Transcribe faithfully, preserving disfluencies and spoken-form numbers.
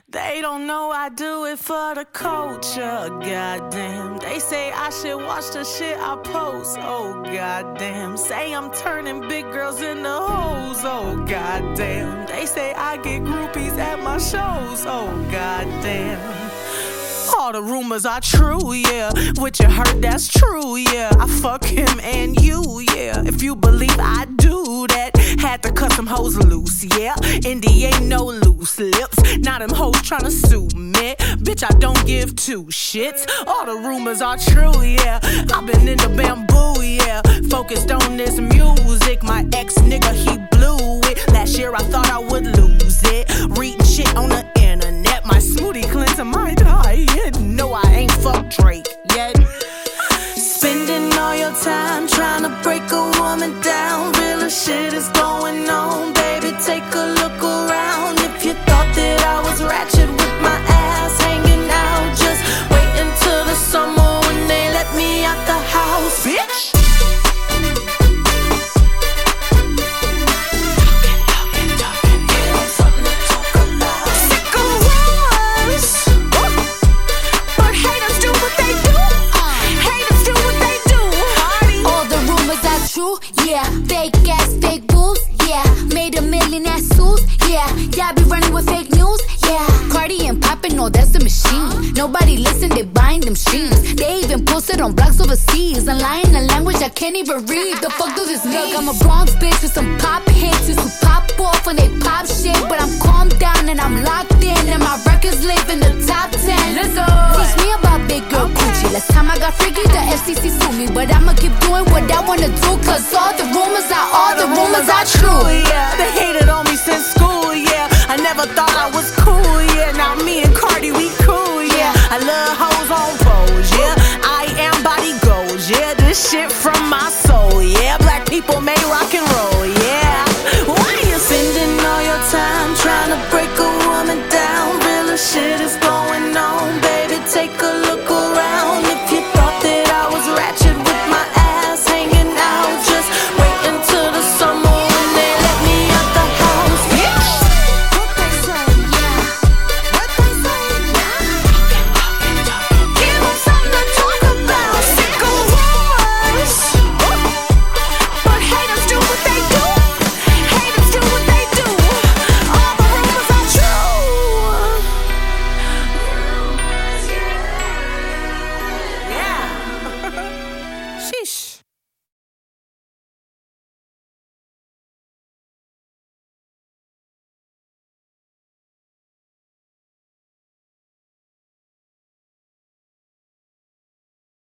They don't know I do it for the culture, goddamn. They say I should watch the shit I post, oh goddamn. Say I'm turning big girls into hoes, oh goddamn. They say I get groupies at my shows, oh goddamn. All the rumors are true, yeah. What you heard, that's true, yeah. I fuck him and you, yeah. If you believe I do that, had to cut some hoes loose, yeah. Indy ain't no loose lips. Now them hoes tryna sue me. Bitch, I don't give two shits. All the rumors are true, yeah. I've been in the bamboo, yeah. Focused on this music. My ex nigga, he blew it. Last year I thought I would lose it. Reading shit on the internet. My smoothie cleanser might die. No, I ain't fucked Drake yet. Spending all your time trying to break a woman down. Real shit is going on, baby. Take a look around. If you thought that I was ratchet with my ass hanging out, just wait until the summer when they let me out the house, bitch. Yeah, fake ass, fake boobs, yeah. Made a million ass suits, yeah. Yeah, I be running with fake news, yeah. Cardi and poppin', no, that's the machine. Nobody listen, they buying them streams. They even posted on blogs overseas. I'm lying a language I can't even read. The fuck does this mean? Look, I'm a Bronx bitch with some pop hits. Used to pop off when they pop shit, but I'm calmed down and I'm locked in, and my records live in the top ten. Let's go. Teach me about big girl Gucci. Last time I got freaky, the F C C sued me, but I'ma keep doing what I wanna do, cause all the rumors are, all the rumors are true. Yeah, they hated on me since school, yeah. I never thought I was cool, yeah. Now me and Cardi, we cool, yeah. I love hoes on foes, yeah. I am body goals, yeah. This shit from my soul, yeah. Black people made rock and roll.